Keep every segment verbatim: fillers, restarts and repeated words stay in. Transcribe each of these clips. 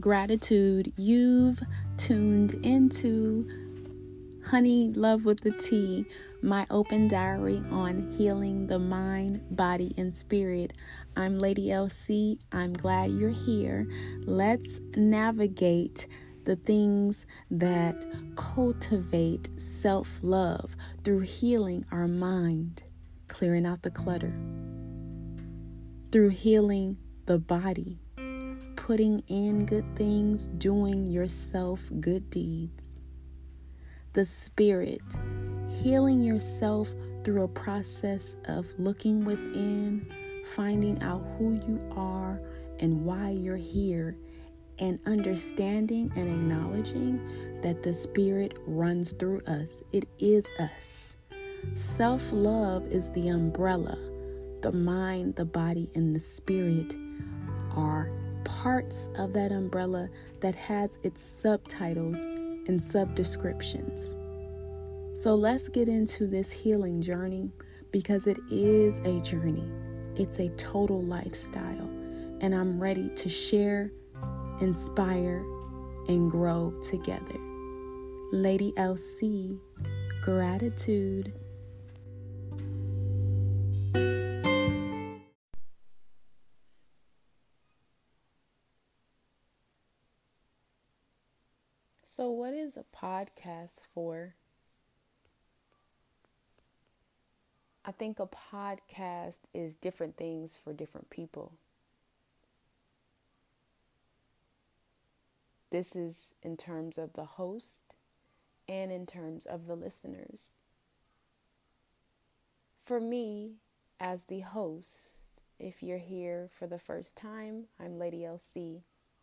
Gratitude. You've tuned into Honey Love with the Tea, my open diary on healing the mind, body, and spirit. I'm Lady L C. I'm glad you're here. Let's navigate the things that cultivate self-love through healing our mind, clearing out the clutter, through healing the body, putting in good things, doing yourself good deeds. The spirit, healing yourself through a process of looking within, finding out who you are and why you're here, and understanding and acknowledging that the spirit runs through us. It is us. Self-love is the umbrella. The mind, the body, and the spirit are parts of that umbrella that has its subtitles and subdescriptions. So let's get into this healing journey, because it is a journey. It's a total lifestyle, and I'm ready to share, inspire, and grow together. Lady L C, gratitude. So what is a podcast for? I think a podcast is different things for different people. This is in terms of the host and in terms of the listeners. For me, as the host, if you're here for the first time, I'm Lady L C.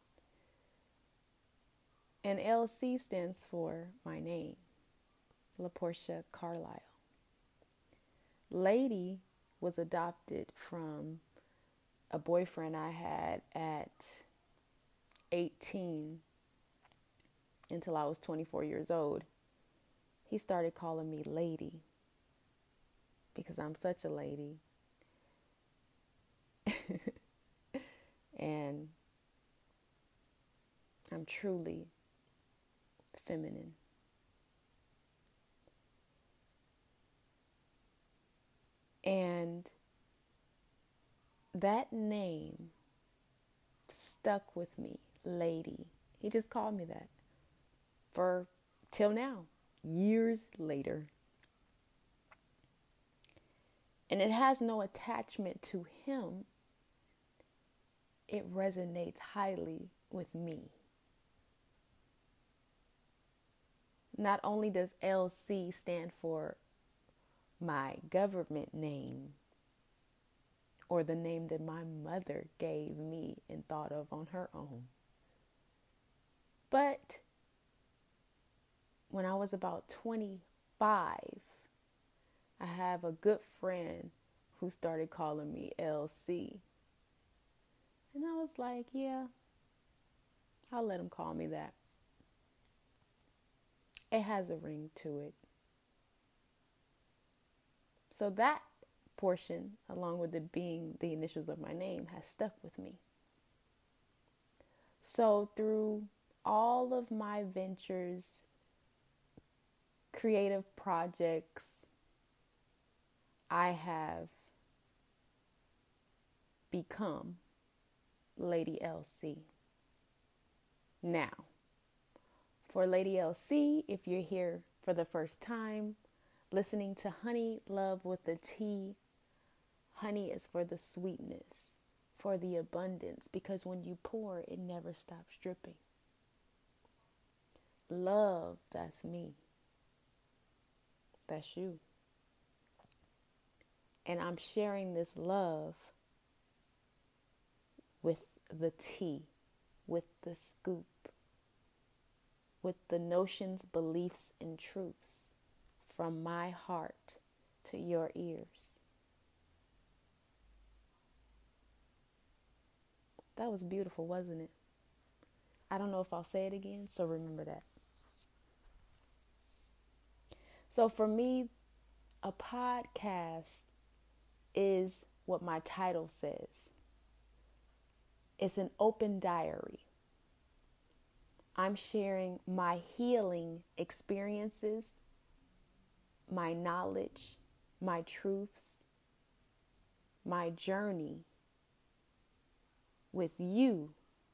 And L C stands for my name, LaPortia Carlisle. Lady was adopted from a boyfriend I had at eighteen until I was twenty-four years old. He started calling me Lady because I'm such a lady. And I'm truly feminine. And that name stuck with me, Lady. He just called me that for till now, years later. And it has no attachment to him. It resonates highly with me. Not only does L C stand for my government name, or the name that my mother gave me and thought of on her own, but when I was about twenty-five, I have a good friend who started calling me L C. And I was like, yeah, I'll let him call me that. It has a ring to it. So that portion, along with it being the initials of my name, has stuck with me. So through all of my ventures, creative projects, I have become Lady L C. Now, for Lady L C, if you're here for the first time, listening to Honey Love with the Tea, honey is for the sweetness, for the abundance, because when you pour, it never stops dripping. Love, that's me. That's you. And I'm sharing this love with the tea, with the scoop, with the notions, beliefs, and truths from my heart to your ears. That was beautiful, wasn't it? I don't know if I'll say it again, so remember that. So for me, a podcast is what my title says. It's an open diary. I'm sharing my healing experiences, my knowledge, my truths, my journey with you,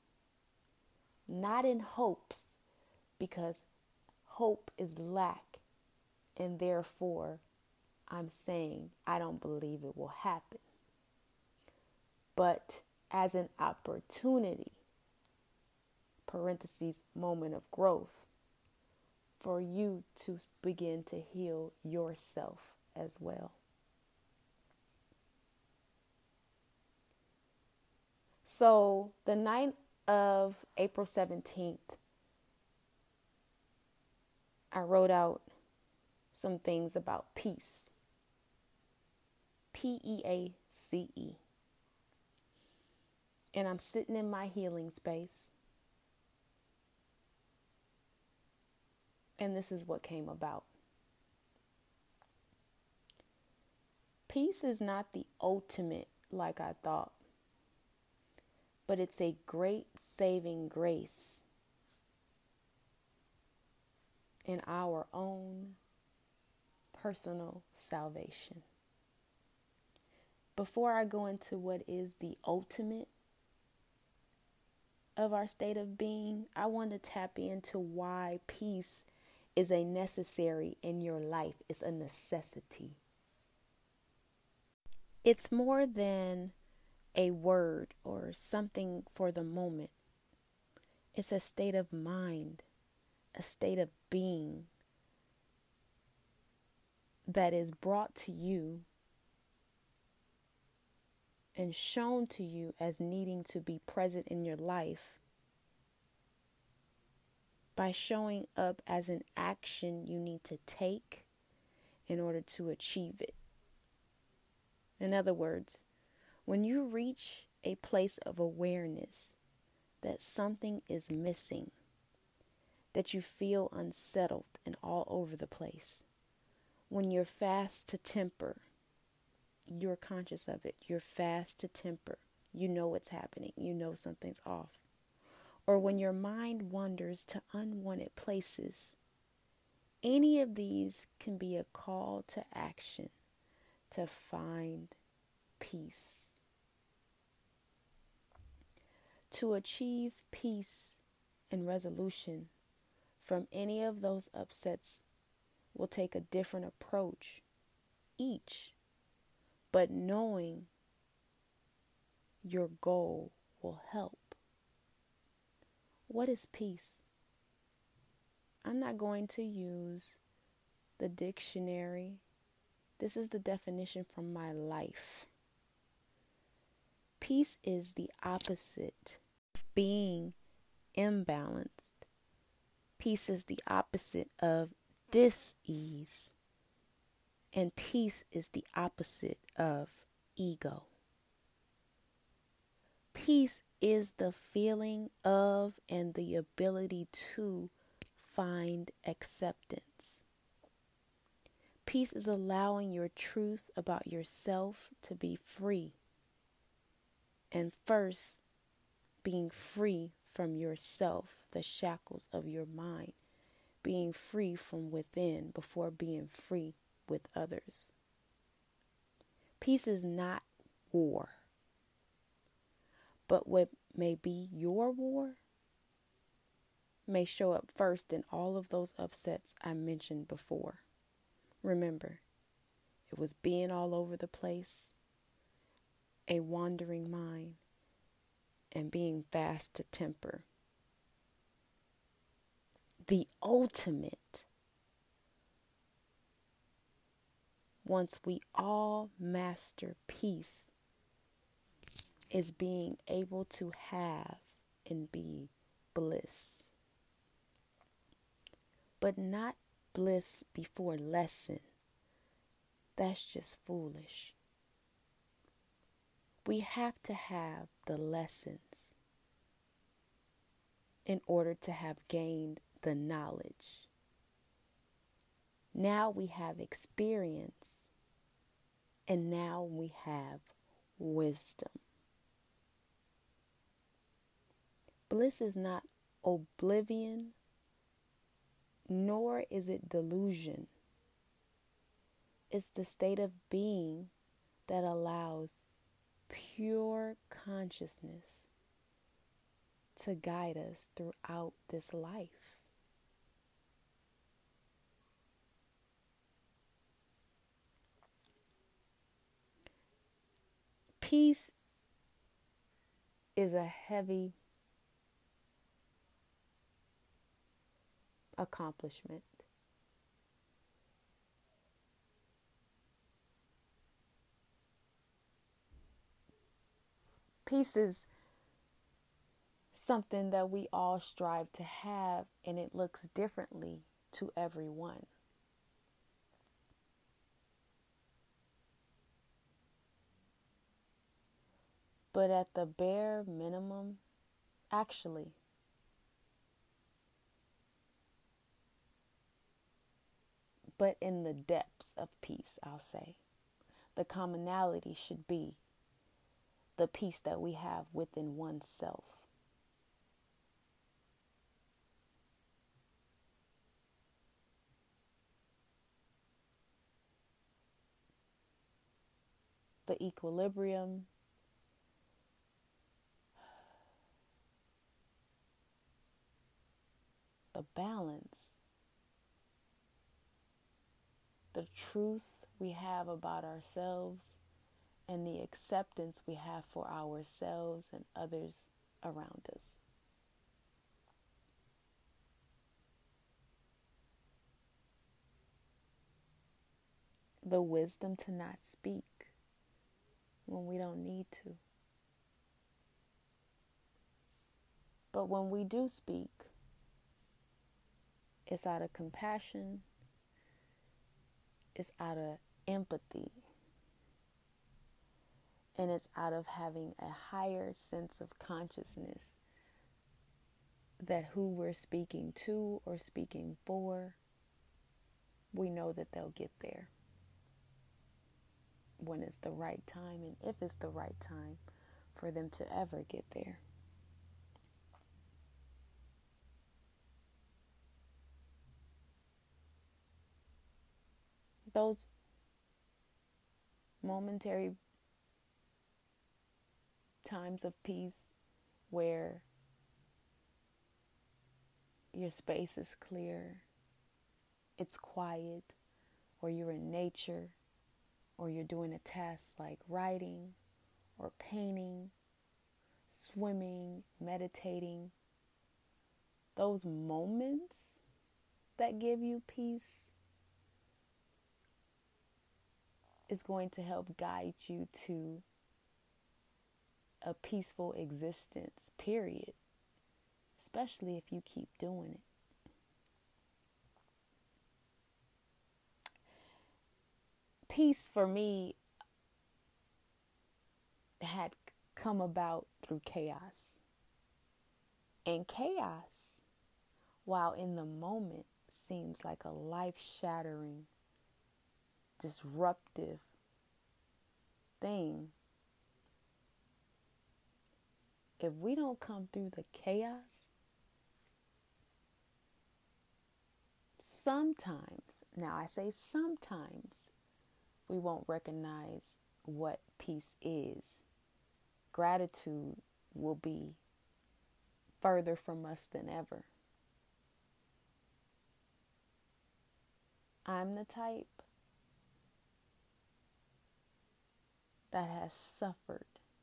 not in hopes, because hope is lack, and therefore I'm saying I don't believe it will happen, but as an opportunity, parentheses, moment of growth, for you to begin to heal yourself as well. So the night of April seventeenth, I wrote out some things about peace. P E A C E. And I'm sitting in my healing space. And this is what came about. Peace is not the ultimate like I thought, but it's a great saving grace in our own personal salvation. Before I go into what is the ultimate of our state of being, I want to tap into why peace is a necessary in your life. It's a necessity. It's more than a word or something for the moment. It's a state of mind, a state of being that is brought to you and shown to you as needing to be present in your life by showing up as an action you need to take in order to achieve it. In other words, when you reach a place of awareness that something is missing, that you feel unsettled and all over the place, when you're fast to temper, you're conscious of it. You're fast to temper. You know what's happening. You know something's off. Or when your mind wanders to unwanted places, any of these can be a call to action to find peace. To achieve peace and resolution from any of those upsets will take a different approach each. But knowing your goal will help. What is peace? I'm not going to use the dictionary. This is the definition from my life. Peace is the opposite of being imbalanced. Peace is the opposite of dis-ease. And peace is the opposite of ego. Peace is the feeling of and the ability to find acceptance. Peace is allowing your truth about yourself to be free. And first, being free from yourself, the shackles of your mind. Being free from within before being free with others. Peace is not war. But what may be your war may show up first in all of those upsets I mentioned before. Remember, it was being all over the place, a wandering mind, and being fast to temper. The ultimate, once we all master peace, is being able to have and be bliss. But not bliss before lesson. That's just foolish. We have to have the lessons in order to have gained the knowledge. Now we have experience, and now we have wisdom. Bliss is not oblivion, nor is it delusion. It's the state of being that allows pure consciousness to guide us throughout this life. Peace is a heavy accomplishment. Peace is something that we all strive to have, and it looks differently to everyone. But at the bare minimum, actually, but in the depths of peace, I'll say, the commonality should be the peace that we have within oneself. The equilibrium, the balance, the truth we have about ourselves, and the acceptance we have for ourselves and others around us. The wisdom to not speak when we don't need to. But when we do speak, it's out of compassion, it's out of empathy, and it's out of having a higher sense of consciousness that who we're speaking to or speaking for, we know that they'll get there when it's the right time, and if it's the right time for them to ever get there. Those momentary times of peace where your space is clear, it's quiet, or you're in nature, or you're doing a task like writing or painting, swimming, meditating. Those moments that give you peace is going to help guide you to a peaceful existence, period. Especially if you keep doing it. Peace for me had come about through chaos. And chaos, while in the moment seems like a life-shattering, disruptive thing, if we don't come through the chaos, sometimes, now I say sometimes, we won't recognize what peace is. Gratitude will be further from us than ever. I'm the type that has suffered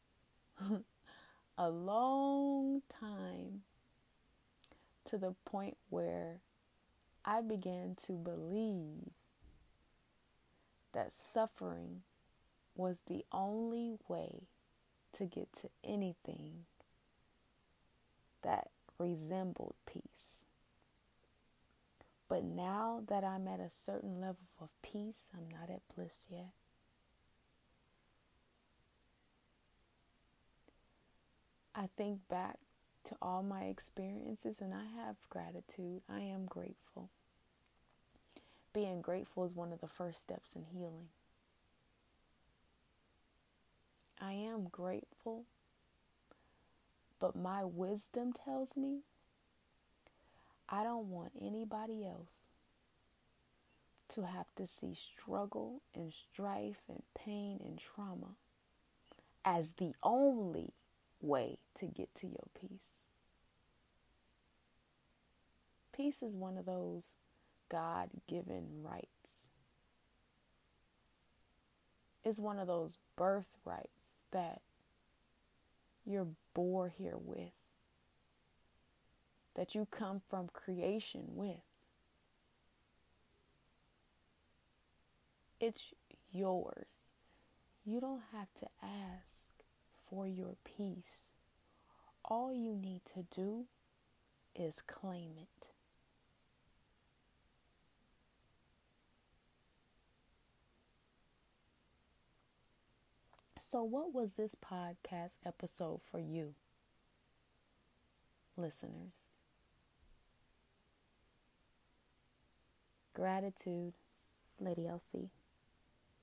a long time to the point where I began to believe that suffering was the only way to get to anything that resembled peace. But now that I'm at a certain level of peace, I'm not at bliss yet. I think back to all my experiences and I have gratitude. I am grateful. Being grateful is one of the first steps in healing. I am grateful, but my wisdom tells me I don't want anybody else to have to see struggle and strife and pain and trauma as the only way to get to your peace. Peace is one of those God-given rights. It's one of those birthrights that you're born here with, that you come from creation with. It's yours. You don't have to ask for your peace. All you need to do is claim it. So what was this podcast episode for you, listeners? Gratitude, Lady L C.